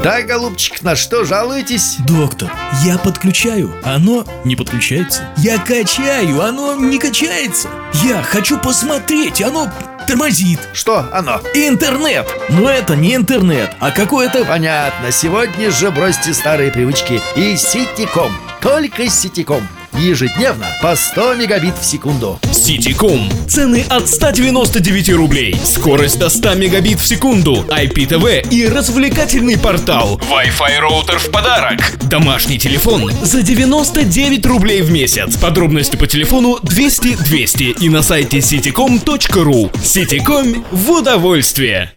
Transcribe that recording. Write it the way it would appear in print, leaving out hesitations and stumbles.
Да, голубчик, на что жалуетесь? Доктор, я подключаю, оно не подключается. Я качаю, оно не качается. Я хочу посмотреть, оно тормозит. Что оно? Интернет! Но это не интернет, а какое-то... Понятно, сегодня же бросьте старые привычки и Ситиком. Только Ситиком. Ежедневно по 100 мегабит в секунду. Ситиком. Цены от 199 рублей. Скорость до 100 мегабит в секунду. IPTV и развлекательный портал. Wi-Fi роутер в подарок. Домашний телефон за 99 рублей в месяц. Подробности по телефону 200 200 и на сайте citycom.ru. Ситиком в удовольствие.